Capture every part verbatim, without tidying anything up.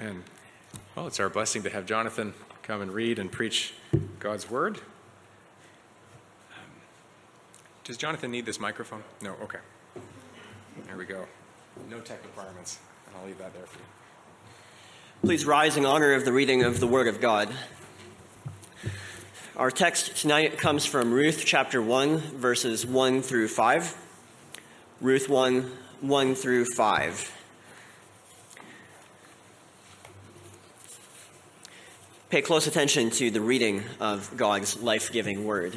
And, well, it's our blessing to have Jonathan come and read and preach God's word. Um, does Jonathan need this microphone? No? Okay. There we go. No tech requirements. And I'll leave that there for you. Please rise in honor of the reading of the Word of God. Our text tonight comes from Ruth chapter one, verses one through five. Ruth one, one through five. Pay close attention to the reading of God's life-giving word.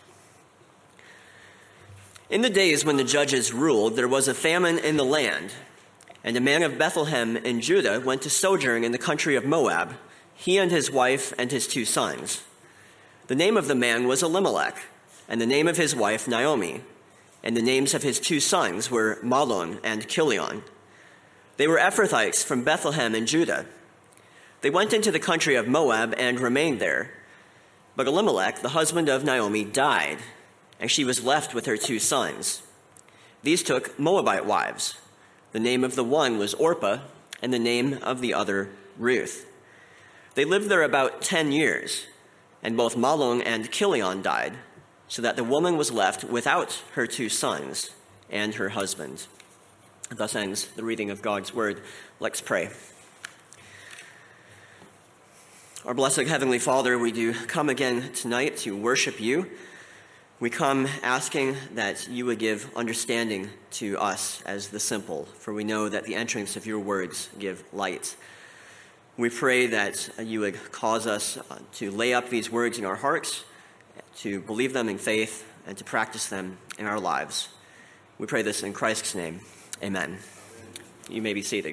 In the days when the judges ruled, there was a famine in the land, and a man of Bethlehem in Judah went to sojourn in the country of Moab, he and his wife and his two sons. The name of the man was Elimelech, and the name of his wife Naomi, and the names of his two sons were Mahlon and Chilion. They were Ephrathites from Bethlehem in Judah. They went into the country of Moab and remained there. But Elimelech, the husband of Naomi, died, and she was left with her two sons. These took Moabite wives. The name of the one was Orpah, and the name of the other Ruth. They lived there about ten years, and both Mahlon and Chilion died, so that the woman was left without her two sons and her husband. Thus ends the reading of God's word. Let's pray. Our blessed Heavenly Father, we do come again tonight to worship you. We come asking that you would give understanding to us as the simple, for we know that the entrance of your words give light. We pray that you would cause us to lay up these words in our hearts, to believe them in faith, and to practice them in our lives. We pray this in Christ's name. Amen. You may be seated.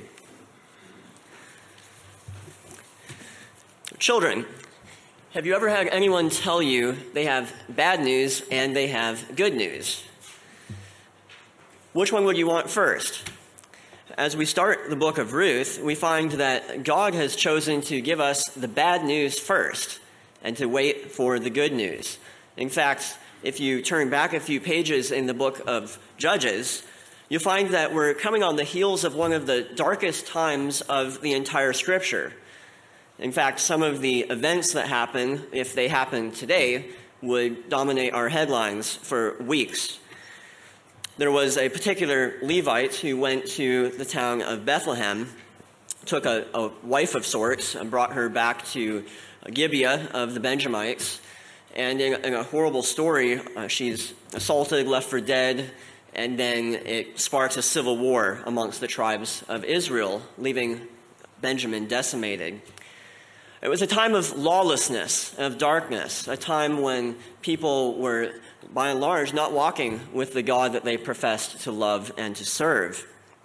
Children, have you ever had anyone tell you they have bad news and they have good news? Which one would you want first? As we start the book of Ruth, we find that God has chosen to give us the bad news first and to wait for the good news. In fact, if you turn back a few pages in the book of Judges, you'll find that we're coming on the heels of one of the darkest times of the entire Scripture. In fact, some of the events that happen, if they happen today, would dominate our headlines for weeks. There was a particular Levite who went to the town of Bethlehem, took a, a wife of sorts, and brought her back to Gibeah of the Benjamites. And in, in a horrible story, uh, she's assaulted, left for dead, and then it sparks a civil war amongst the tribes of Israel, leaving Benjamin decimated. It was a time of lawlessness, of darkness, a time when people were, by and large, not walking with the God that they professed to love and to serve.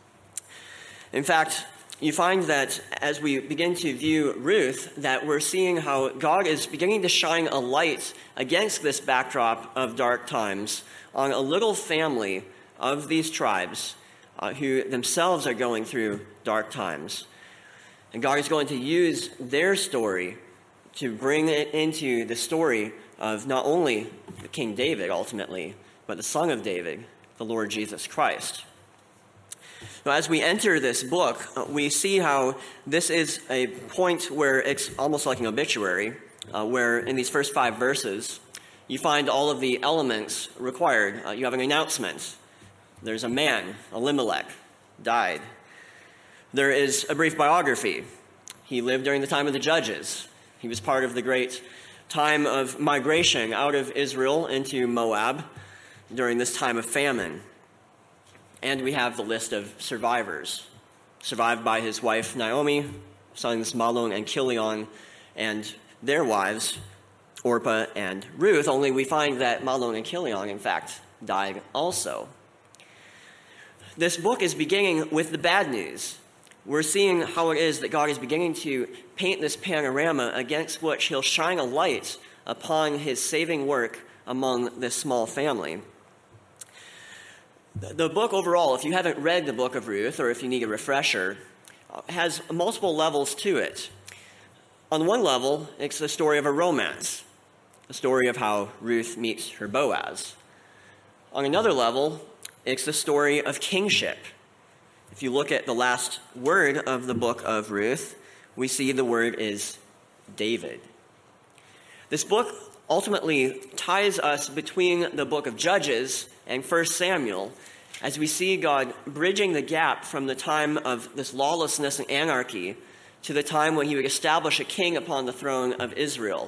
In fact, you find that as we begin to view Ruth, that we're seeing how God is beginning to shine a light against this backdrop of dark times on a little family of these tribes uh, who themselves are going through dark times. And God is going to use their story to bring it into the story of not only King David, ultimately, but the Son of David, the Lord Jesus Christ. Now, as we enter this book, uh, we see how this is a point where it's almost like an obituary, uh, where in these first five verses, you find all of the elements required. Uh, you have an announcement. There's a man, Elimelech, died. There is a brief biography. He lived during the time of the Judges. He was part of the great time of migration out of Israel into Moab during this time of famine. And we have the list of survivors, survived by his wife Naomi, sons Mahlon and Chilion, and their wives, Orpah and Ruth, only we find that Mahlon and Chilion, in fact, died also. This book is beginning with the bad news. We're seeing how it is that God is beginning to paint this panorama against which he'll shine a light upon his saving work among this small family. The book overall, if you haven't read the book of Ruth, or if you need a refresher, has multiple levels to it. On one level, it's the story of a romance, the story of how Ruth meets her Boaz. On another level, it's the story of kingship. If you look at the last word of the book of Ruth, we see the word is David. This book ultimately ties us between the book of Judges and First Samuel, as we see God bridging the gap from the time of this lawlessness and anarchy to the time when he would establish a king upon the throne of Israel.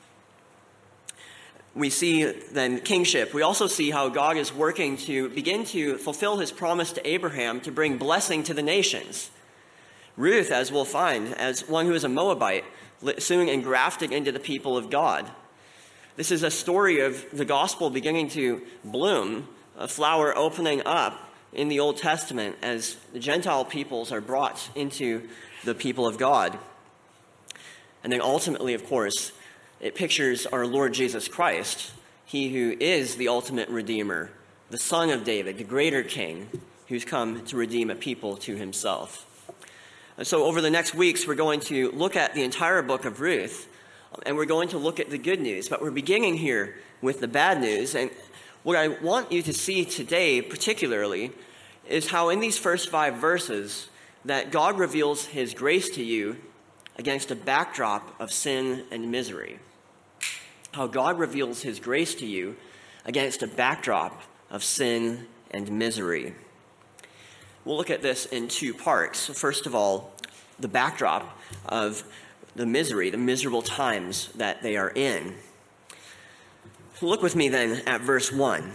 We see then kingship. We also see how God is working to begin to fulfill his promise to Abraham to bring blessing to the nations. Ruth, as we'll find, as one who is a Moabite, soon engrafted into the people of God. This is a story of the gospel beginning to bloom, a flower opening up in the Old Testament as the Gentile peoples are brought into the people of God. And then ultimately, of course, it pictures our Lord Jesus Christ, he who is the ultimate Redeemer, the Son of David, the greater King, who's come to redeem a people to himself. And so over the next weeks, we're going to look at the entire book of Ruth, and we're going to look at the good news. But we're beginning here with the bad news. And what I want you to see today particularly is how in these first five verses that God reveals his grace to you against a backdrop of sin and misery. How God reveals his grace to you against a backdrop of sin and misery. We'll look at this in two parts. First of all, the backdrop of the misery, the miserable times that they are in. Look with me then at verse one.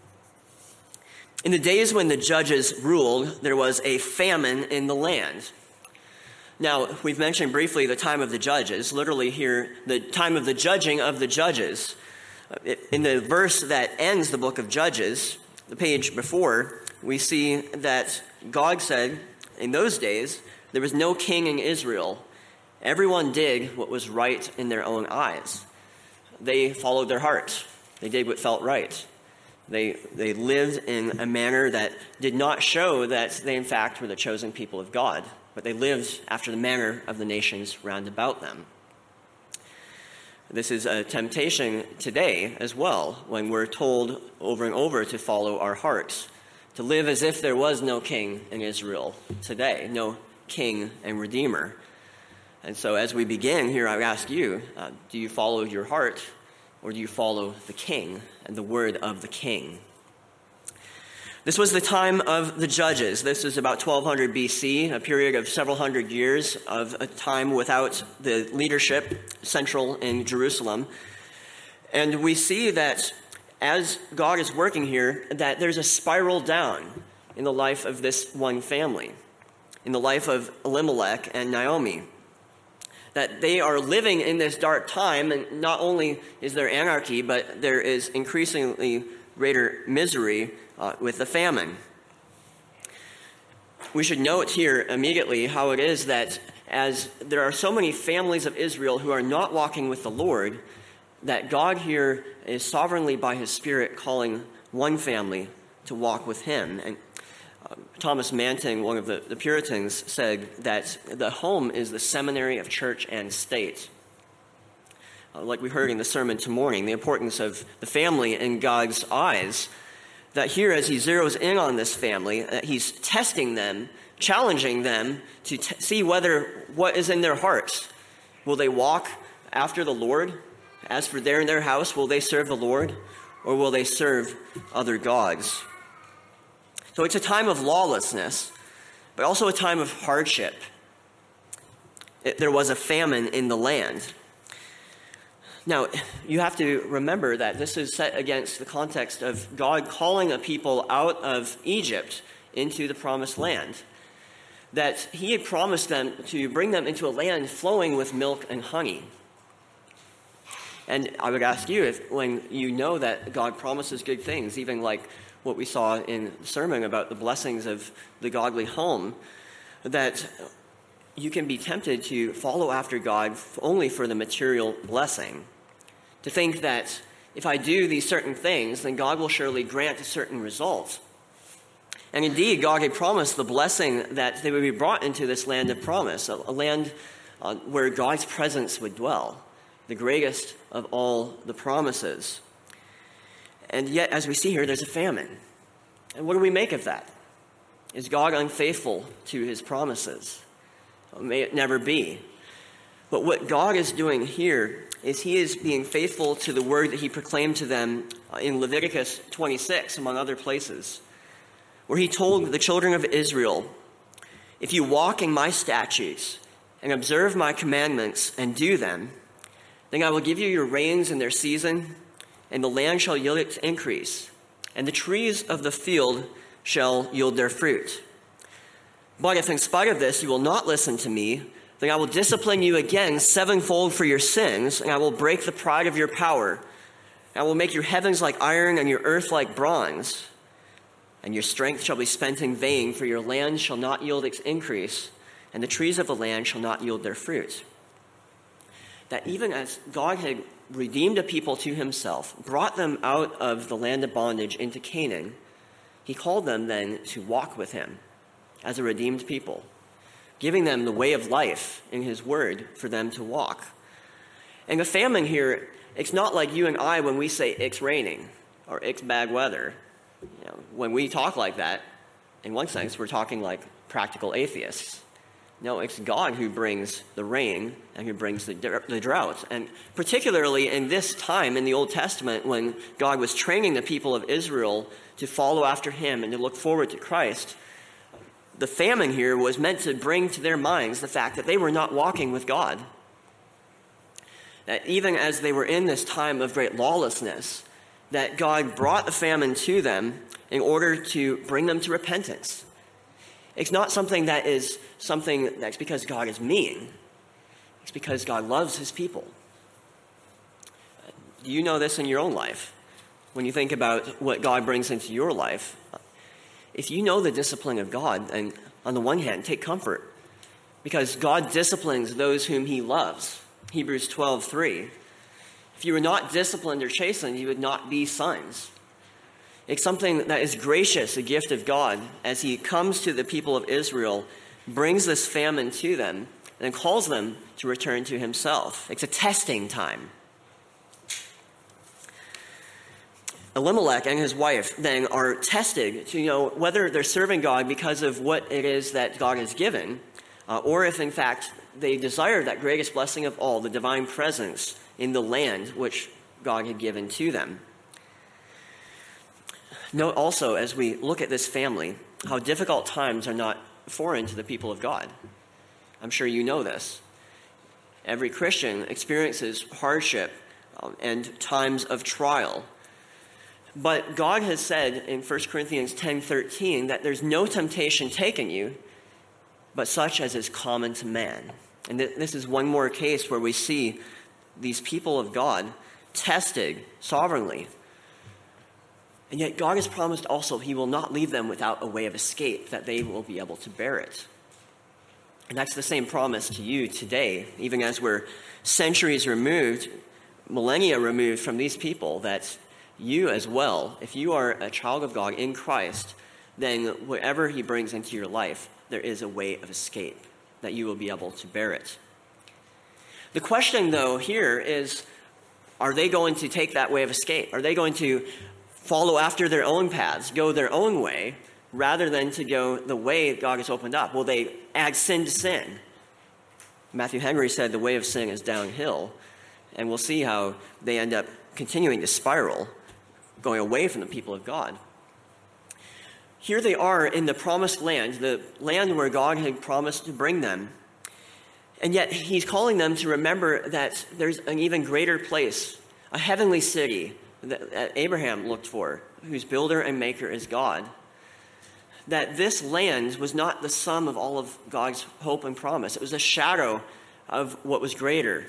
In the days when the judges ruled, there was a famine in the land. Now, we've mentioned briefly the time of the judges, literally here, the time of the judging of the judges. In the verse that ends the book of Judges, the page before, we see that God said, in those days, there was no king in Israel. Everyone did what was right in their own eyes. They followed their heart. They did what felt right. They, they lived in a manner that did not show that they, in fact, were the chosen people of God, but they lived after the manner of the nations round about them. This is a temptation today as well, when we're told over and over to follow our hearts, to live as if there was no king in Israel today, no king and redeemer. And so as we begin here, I ask you, uh, do you follow your heart, or do you follow the king and the word of the king? This was the time of the judges. This is about twelve hundred B C, a period of several hundred years of a time without the leadership central in Jerusalem. And we see that as God is working here, that there's a spiral down in the life of this one family, in the life of Elimelech and Naomi. That they are living in this dark time, and not only is there anarchy, but there is increasingly greater misery uh, with the famine. We should note here immediately how it is that as there are so many families of Israel who are not walking with the Lord, that God here is sovereignly by his Spirit calling one family to walk with him. And uh, Thomas Manton, one of the, the Puritans, said that the home is the seminary of church and state. Uh, like we heard in the sermon this morning, the importance of the family in God's eyes, that here as he zeroes in on this family, that he's testing them, challenging them to t- see whether what is in their hearts. Will they walk after the Lord? As for their in their house, will they serve the Lord, or will they serve other gods? So it's a time of lawlessness, but also a time of hardship. It, there was a famine in the land. Now, you have to remember that this is set against the context of God calling a people out of Egypt into the promised land. That he had promised them to bring them into a land flowing with milk and honey. And I would ask you, if when you know that God promises good things, even like what we saw in the sermon about the blessings of the godly home, that you can be tempted to follow after God only for the material blessing. To think that if I do these certain things, then God will surely grant a certain result. And indeed, God had promised the blessing that they would be brought into this land of promise, a, a land uh, where God's presence would dwell, the greatest of all the promises. And yet, as we see here, there's a famine. And what do we make of that? Is God unfaithful to his promises? Well, may it never be. But what God is doing here is he is being faithful to the word that he proclaimed to them in Leviticus twenty-six, among other places, where he told the children of Israel, "If you walk in my statutes and observe my commandments and do them, then I will give you your rains in their season, and the land shall yield its increase, and the trees of the field shall yield their fruit. But if in spite of this you will not listen to me, then I will discipline you again sevenfold for your sins, and I will break the pride of your power. I will make your heavens like iron and your earth like bronze. And your strength shall be spent in vain, for your land shall not yield its increase, and the trees of the land shall not yield their fruit." That even as God had redeemed a people to himself, brought them out of the land of bondage into Canaan, he called them then to walk with him as a redeemed people, giving them the way of life in his word for them to walk. And the famine here, it's not like you and I when we say it's raining or it's bad weather. You know, when we talk like that, in one sense, we're talking like practical atheists. No, it's God who brings the rain and who brings the, the drought. And particularly in this time in the Old Testament when God was training the people of Israel to follow after him and to look forward to Christ, the famine here was meant to bring to their minds the fact that they were not walking with God. That even as they were in this time of great lawlessness, that God brought the famine to them in order to bring them to repentance. It's not something that is something that's because God is mean. It's because God loves his people. Do you know this in your own life? When you think about what God brings into your life, if you know the discipline of God, then on the one hand, take comfort, because God disciplines those whom he loves. Hebrews twelve three. If you were not disciplined or chastened, you would not be sons. It's something that is gracious, a gift of God, as he comes to the people of Israel, brings this famine to them, and then calls them to return to himself. It's a testing time. Elimelech and his wife then are tested to know whether they're serving God because of what it is that God has given, uh, or if in fact they desire that greatest blessing of all, the divine presence in the land which God had given to them. Note also, as we look at this family, how difficult times are not foreign to the people of God. I'm sure you know this. Every Christian experiences hardship um, and times of trial. But God has said in First Corinthians ten thirteen that there's no temptation taken you, but such as is common to man. And th- this is one more case where we see these people of God tested sovereignly. And yet God has promised also he will not leave them without a way of escape, that they will be able to bear it. And that's the same promise to you today, even as we're centuries removed, millennia removed from these people, that you as well, if you are a child of God in Christ, then whatever he brings into your life, there is a way of escape, that you will be able to bear it. The question, though, here is, are they going to take that way of escape? Are they going to follow after their own paths, go their own way, rather than to go the way God has opened up? Will they add sin to sin? Matthew Henry said the way of sin is downhill, and we'll see how they end up continuing to spiral, going away from the people of God. Here they are in the promised land, the land where God had promised to bring them. And yet he's calling them to remember that there's an even greater place, a heavenly city that Abraham looked for, whose builder and maker is God. That this land was not the sum of all of God's hope and promise. It was a shadow of what was greater.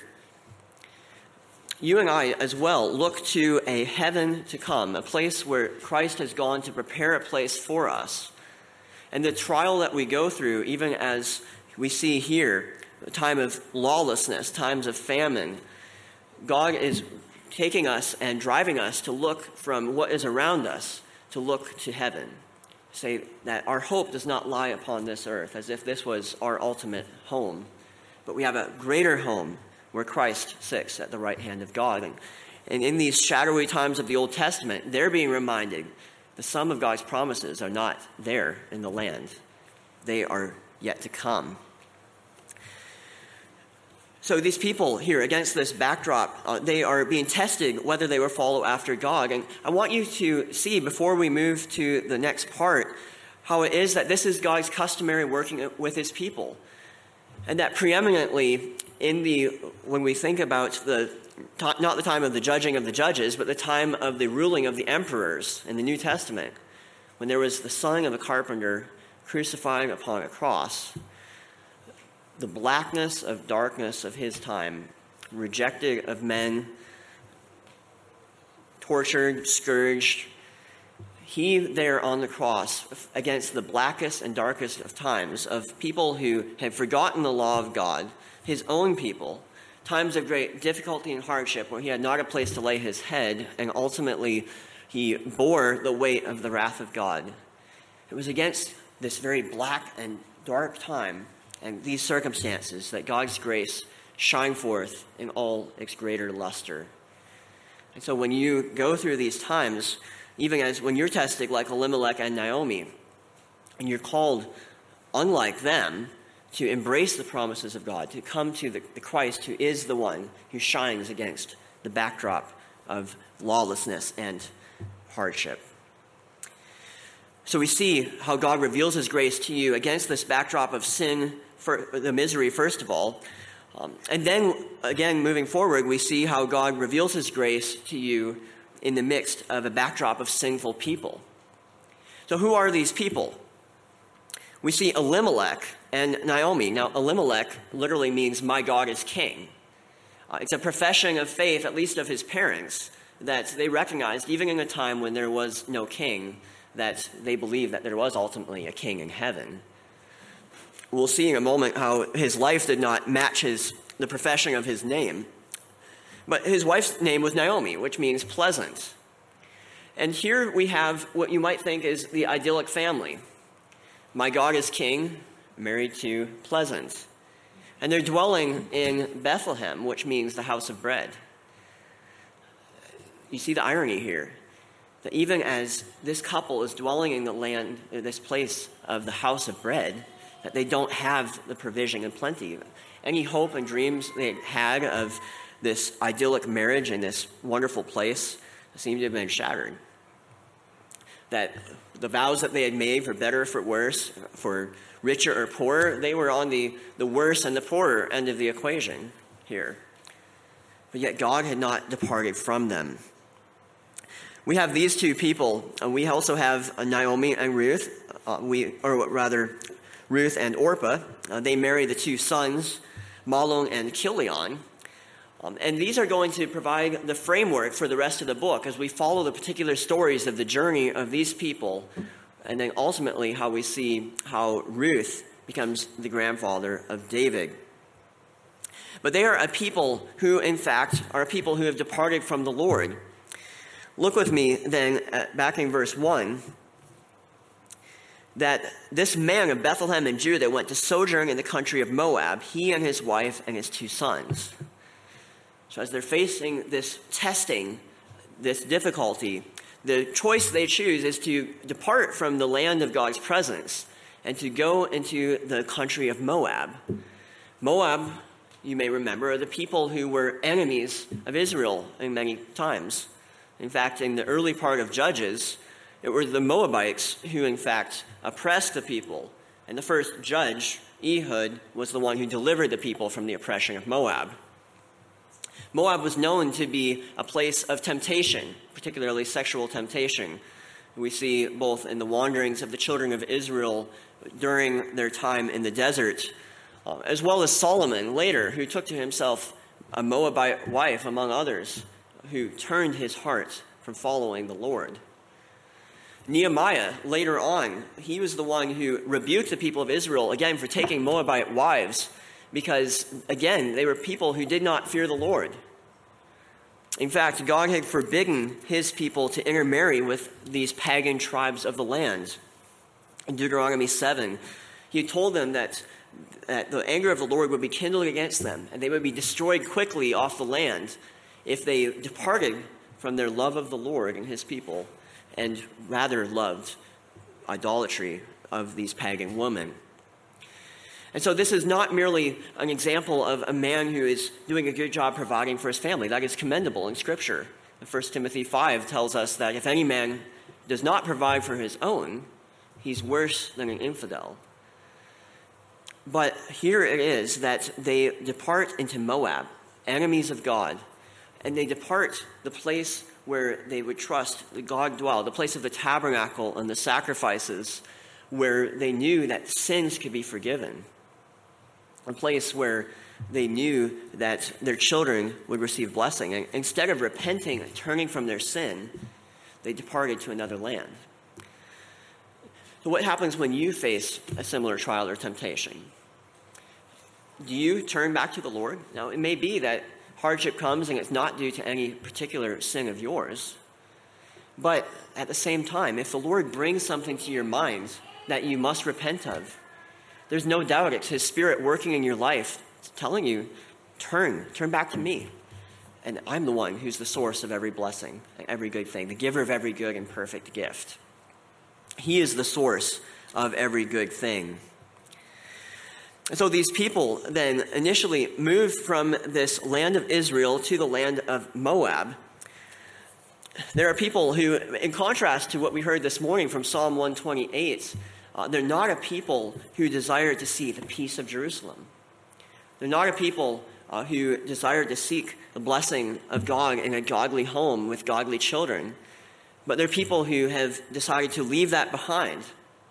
You and I as well look to a heaven to come, a place where Christ has gone to prepare a place for us. And the trial that we go through, even as we see here, a time of lawlessness, times of famine, God is taking us and driving us to look from what is around us, to look to heaven. Say that our hope does not lie upon this earth, as if this was our ultimate home. But we have a greater home where Christ sits at the right hand of God. And, and in these shadowy times of the Old Testament, they're being reminded the sum of God's promises are not there in the land. They are yet to come. So these people here, against this backdrop, uh, they are being tested whether they will follow after God. And I want you to see, before we move to the next part, how it is that this is God's customary working with his people. And that preeminently, in the when we think about the not the time of the judging of the judges, but the time of the ruling of the emperors in the New Testament, when there was the son of a carpenter crucifying upon a cross, the blackness of darkness of his time, rejected of men, tortured, scourged, he there on the cross, against the blackest and darkest of times, of people who had forgotten the law of God, his own people, times of great difficulty and hardship where he had not a place to lay his head, and ultimately he bore the weight of the wrath of God. It was against this very black and dark time and these circumstances that God's grace shine forth in all its greater luster. And so when you go through these times, even as when you're tested like Elimelech and Naomi, and you're called, unlike them, to embrace the promises of God, to come to the, the Christ who is the one who shines against the backdrop of lawlessness and hardship. So we see how God reveals his grace to you against this backdrop of sin, for the misery, first of all. Um, and then, again, moving forward, we see how God reveals his grace to you in the midst of a backdrop of sinful people. So who are these people? We see Elimelech and Naomi. Now, Elimelech literally means, my God is king. Uh, it's a profession of faith, at least of his parents, that they recognized, even in a time when there was no king, that they believed that there was ultimately a king in heaven. We'll see in a moment how his life did not match his the profession of his name. But his wife's name was Naomi, which means pleasant. And here we have what you might think is the idyllic family. My God is king, married to pleasant. And they're dwelling in Bethlehem, which means the house of bread. You see the irony here, that even as this couple is dwelling in the land, this place of the house of bread, that they don't have the provision and plenty. Any hope and dreams they had of this idyllic marriage in this wonderful place seem to have been shattered. That the vows that they had made, for better or for worse, for richer or poorer, they were on the, the worse and the poorer end of the equation here. But yet God had not departed from them. We have these two people, and we also have Naomi and Ruth, uh, we, or rather, Ruth and Orpah. Uh, they marry the two sons, Mahlon and Chilion. Um, and these are going to provide the framework for the rest of the book as we follow the particular stories of the journey of these people, and then ultimately how we see how Ruth becomes the grandfather of David. But they are a people who, in fact, are a people who have departed from the Lord. Look with me then at, back in verse one, that this man of Bethlehem in Judah went to sojourn in the country of Moab, he and his wife and his two sons. So as they're facing this testing, this difficulty, the choice they choose is to depart from the land of God's presence and to go into the country of Moab. Moab, you may remember, are the people who were enemies of Israel in many times. In fact, in the early part of Judges, it were the Moabites who, in fact, oppressed the people. And the first judge, Ehud, was the one who delivered the people from the oppression of Moab. Moab was known to be a place of temptation, particularly sexual temptation. We see both in the wanderings of the children of Israel during their time in the desert, uh, as well as Solomon later, who took to himself a Moabite wife, among others, who turned his heart from following the Lord. Nehemiah, later on, he was the one who rebuked the people of Israel, again, for taking Moabite wives, because, again, they were people who did not fear the Lord. In fact, God had forbidden his people to intermarry with these pagan tribes of the land. In Deuteronomy seven, he told them that, that the anger of the Lord would be kindled against them, and they would be destroyed quickly off the land if they departed from their love of the Lord and his people, and rather loved idolatry of these pagan women. And so this is not merely an example of a man who is doing a good job providing for his family. That is commendable in Scripture. First Timothy five tells us that if any man does not provide for his own, he's worse than an infidel. But here it is that they depart into Moab, enemies of God, and they depart the place where they would trust that God dwelled, the place of the tabernacle and the sacrifices, where they knew that sins could be forgiven, a place where they knew that their children would receive blessing. And instead of repenting and turning from their sin, they departed to another land. So what happens when you face a similar trial or temptation? Do you turn back to the Lord? Now, it may be that hardship comes and it's not due to any particular sin of yours. But at the same time, if the Lord brings something to your mind that you must repent of, there's no doubt it's His Spirit working in your life, telling you, turn, turn back to me. And I'm the one who's the source of every blessing, every good thing, the giver of every good and perfect gift. He is the source of every good thing. And so these people then initially moved from this land of Israel to the land of Moab. There are people who, in contrast to what we heard this morning from Psalm one twenty-eight, uh, they're not a people who desire to see the peace of Jerusalem. They're not a people uh, who desire to seek the blessing of God in a godly home with godly children, but they're people who have decided to leave that behind.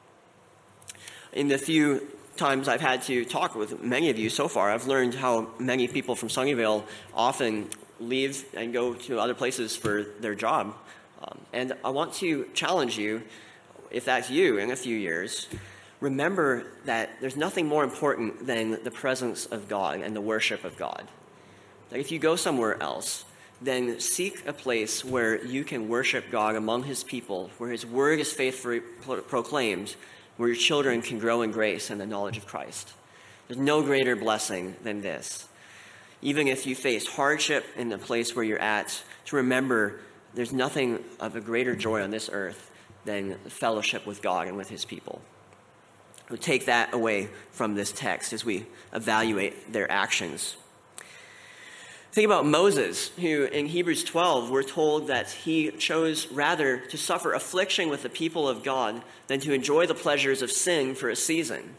In the few times I've had to talk with many of you so far, I've learned how many people from Sunnyvale often leave and go to other places for their job. Um, and I want to challenge you, if that's you in a few years, remember that there's nothing more important than the presence of God and the worship of God. That if you go somewhere else, then seek a place where you can worship God among His people, where His word is faithfully proclaimed, where your children can grow in grace and the knowledge of Christ. There's no greater blessing than this. Even if you face hardship in the place where you're at, to remember there's nothing of a greater joy on this earth than fellowship with God and with His people. We'll take that away from this text as we evaluate their actions. Think about Moses, who in Hebrews twelve, we're told that he chose rather to suffer affliction with the people of God than to enjoy the pleasures of sin for a season.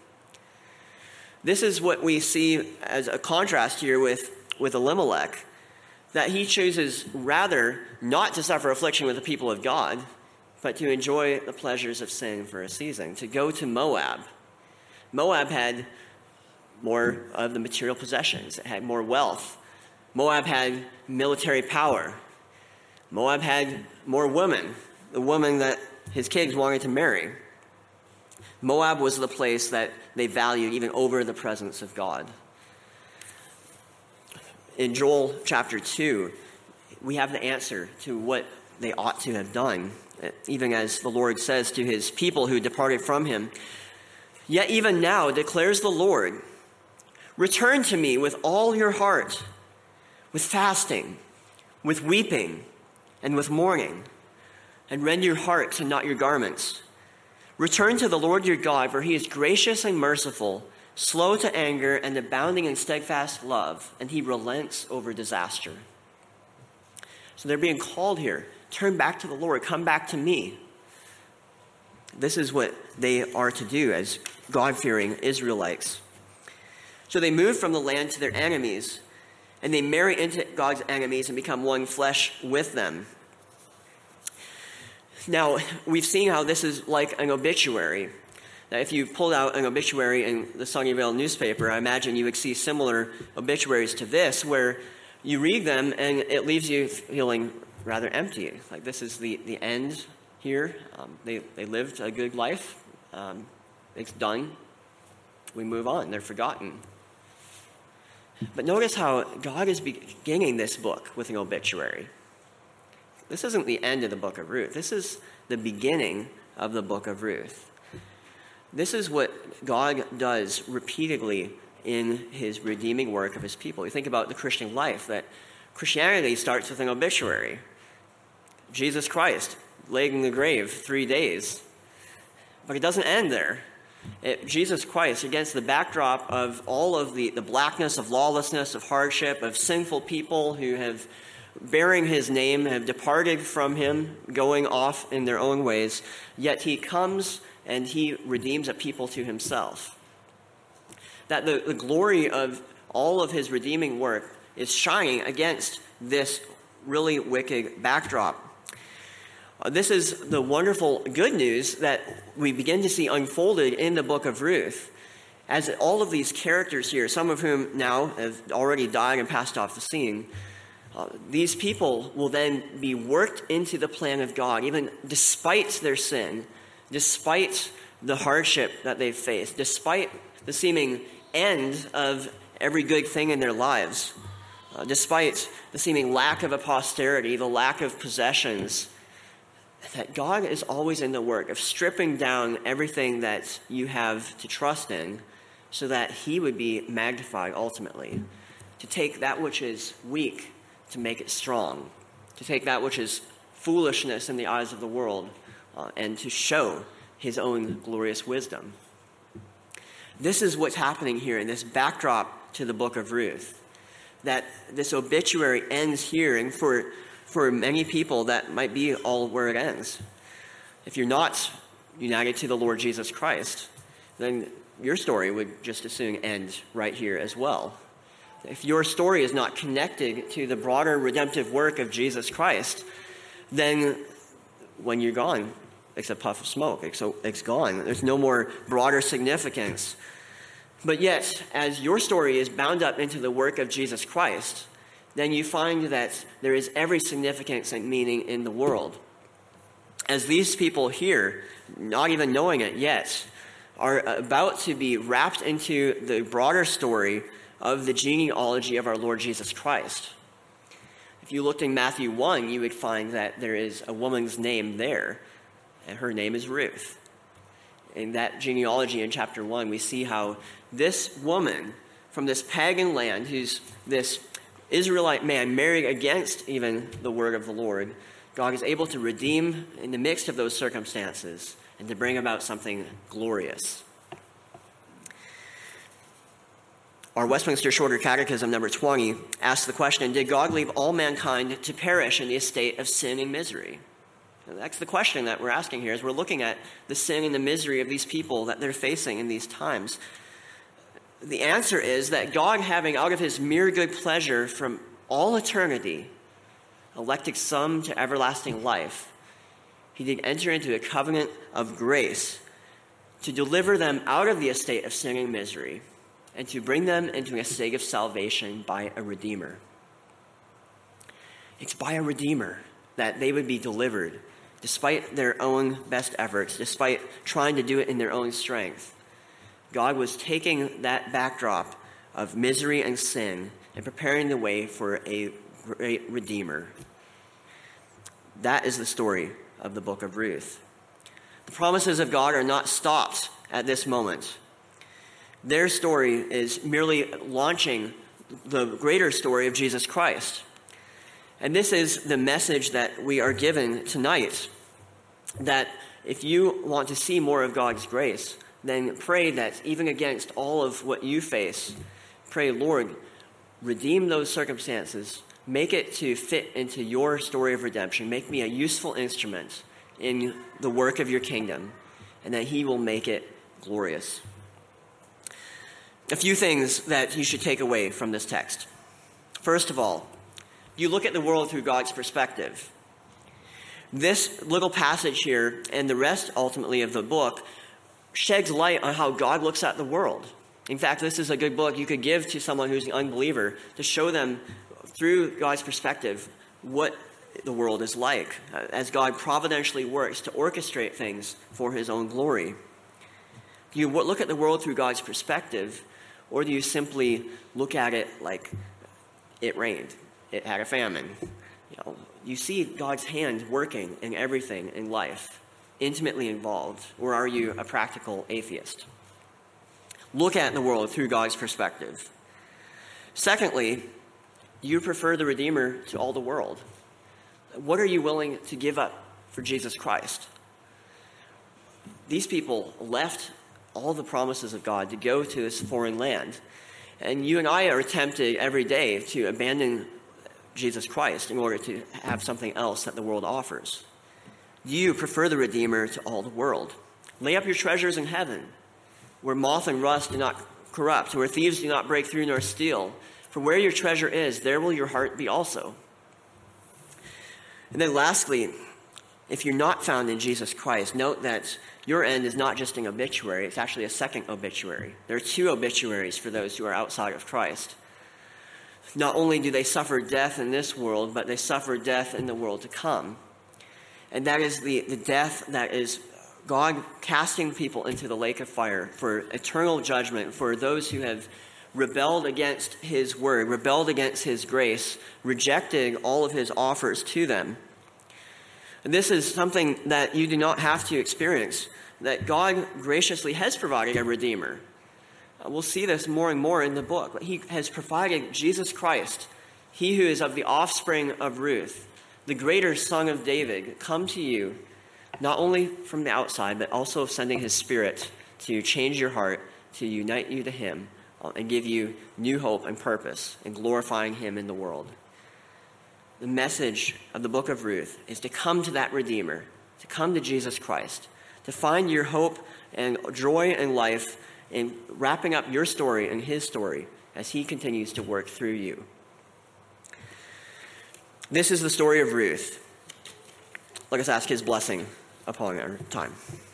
This is what we see as a contrast here with, with Elimelech, that he chooses rather not to suffer affliction with the people of God, but to enjoy the pleasures of sin for a season, to go to Moab. Moab had more of the material possessions. It had more wealth. Moab had military power. Moab had more women, the woman that his kids wanted to marry. Moab was the place that they valued even over the presence of God. In Joel chapter two, we have the answer to what they ought to have done, even as the Lord says to His people who departed from Him, "Yet even now, declares the Lord, return to me with all your heart, with fasting, with weeping, and with mourning, and rend your hearts and not your garments. Return to the Lord your God, for He is gracious and merciful, slow to anger, and abounding in steadfast love, and He relents over disaster." So they're being called here. Turn back to the Lord. Come back to me. This is what they are to do as God-fearing Israelites. So they move from the land to their enemies, and they marry into God's enemies and become one flesh with them. Now, we've seen how this is like an obituary. Now, if you pulled out an obituary in the Sunnyvale newspaper, I imagine you would see similar obituaries to this, where you read them and it leaves you feeling rather empty. Like, this is the, the end here. Um, they, they lived a good life. Um, it's done. We move on. They're forgotten. But notice how God is beginning this book with an obituary. This isn't the end of the book of Ruth. This is the beginning of the book of Ruth. This is what God does repeatedly in His redeeming work of His people. You think about the Christian life, that Christianity starts with an obituary. Jesus Christ, laid in the grave three days. But it doesn't end there. It, Jesus Christ, against the backdrop of all of the, the blackness of lawlessness, of hardship, of sinful people who have, bearing his name, have departed from him, going off in their own ways, yet he comes and he redeems a people to himself. That the, the glory of all of his redeeming work is shining against this really wicked backdrop. Uh, this is the wonderful good news that we begin to see unfolded in the book of Ruth, as all of these characters here, some of whom now have already died and passed off the scene, uh, these people will then be worked into the plan of God, even despite their sin, despite the hardship that they've faced, despite the seeming end of every good thing in their lives, uh, despite the seeming lack of a posterity, the lack of possessions, that God is always in the work of stripping down everything that you have to trust in so that he would be magnified ultimately, to take that which is weak to make it strong, to take that which is foolishness in the eyes of the world uh, and to show his own glorious wisdom. This is what's happening here in this backdrop to the book of Ruth, that this obituary ends here, and for For many people, that might be all where it ends. If you're not united to the Lord Jesus Christ, then your story would just as soon end right here as well. If your story is not connected to the broader redemptive work of Jesus Christ, then when you're gone, it's a puff of smoke. It's, it's gone. There's no more broader significance. But yet, as your story is bound up into the work of Jesus Christ, then you find that there is every significance and meaning in the world. As these people here, not even knowing it yet, are about to be wrapped into the broader story of the genealogy of our Lord Jesus Christ. If you looked in Matthew one, you would find that there is a woman's name there, and her name is Ruth. In that genealogy in chapter one, we see how this woman from this pagan land, who's this Israelite man married against even the word of the Lord, God is able to redeem in the midst of those circumstances and to bring about something glorious. Our Westminster Shorter Catechism, number twenty, asks the question, did God leave all mankind to perish in the estate of sin and misery? And that's the question that we're asking here as we're looking at the sin and the misery of these people that they're facing in these times. The answer is that God, having out of his mere good pleasure from all eternity elected some to everlasting life, he did enter into a covenant of grace to deliver them out of the estate of sin and misery and to bring them into a state of salvation by a Redeemer. It's by a Redeemer that they would be delivered despite their own best efforts, despite trying to do it in their own strength. God was taking that backdrop of misery and sin and preparing the way for a great Redeemer. That is the story of the book of Ruth. The promises of God are not stopped at this moment. Their story is merely launching the greater story of Jesus Christ. And this is the message that we are given tonight, that if you want to see more of God's grace, then pray that even against all of what you face, pray, Lord, redeem those circumstances. Make it to fit into your story of redemption. Make me a useful instrument in the work of your kingdom, and that he will make it glorious. A few things that you should take away from this text. First of all, you look at the world through God's perspective. This little passage here and the rest ultimately of the book sheds light on how God looks at the world. In fact, this is a good book you could give to someone who's an unbeliever to show them through God's perspective what the world is like, as God providentially works to orchestrate things for his own glory. Do you look at the world through God's perspective, or do you simply look at it like it rained, it had a famine? You know, you see God's hand working in everything in life, intimately involved, or are you a practical atheist? Look at the world through God's perspective. Secondly, you prefer the Redeemer to all the world. What are you willing to give up for Jesus Christ? These people left all the promises of God to go to this foreign land. And you and I are tempted every day to abandon Jesus Christ in order to have something else that the world offers. You prefer the Redeemer to all the world. Lay up your treasures in heaven, where moth and rust do not corrupt, where thieves do not break through nor steal. For where your treasure is, there will your heart be also. And then lastly, if you're not found in Jesus Christ, note that your end is not just an obituary, it's actually a second obituary. There are two obituaries for those who are outside of Christ. Not only do they suffer death in this world, but they suffer death in the world to come. And that is the, the death that is God casting people into the lake of fire for eternal judgment for those who have rebelled against his word, rebelled against his grace, rejecting all of his offers to them. And this is something that you do not have to experience, that God graciously has provided a Redeemer. Uh, we'll see this more and more in the book. But he has provided Jesus Christ, he who is of the offspring of Ruth, the greater Son of David, come to you, not only from the outside, but also sending his Spirit to change your heart, to unite you to him, uh, and give you new hope and purpose, and glorifying him in the world. The message of the book of Ruth is to come to that Redeemer, to come to Jesus Christ, to find your hope and joy in life in wrapping up your story and his story as he continues to work through you. This is the story of Ruth. Let us ask his blessing upon our time.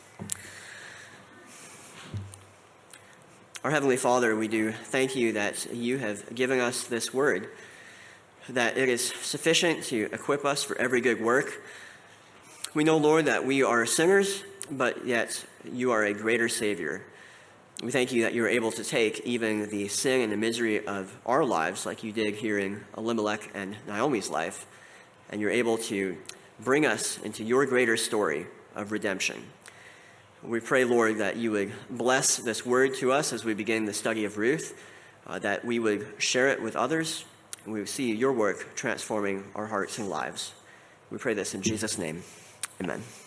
Our Heavenly Father, we do thank you that you have given us this word, that it is sufficient to equip us for every good work. We know, Lord, that we are sinners, but yet you are a greater Savior. We thank you that you are able to take even the sin and the misery of our lives, like you did here in Elimelech and Naomi's life, and you're able to bring us into your greater story of redemption. We pray, Lord, that you would bless this word to us as we begin the study of Ruth, uh, that we would share it with others, and we would see your work transforming our hearts and lives. We pray this in Jesus' name. Amen.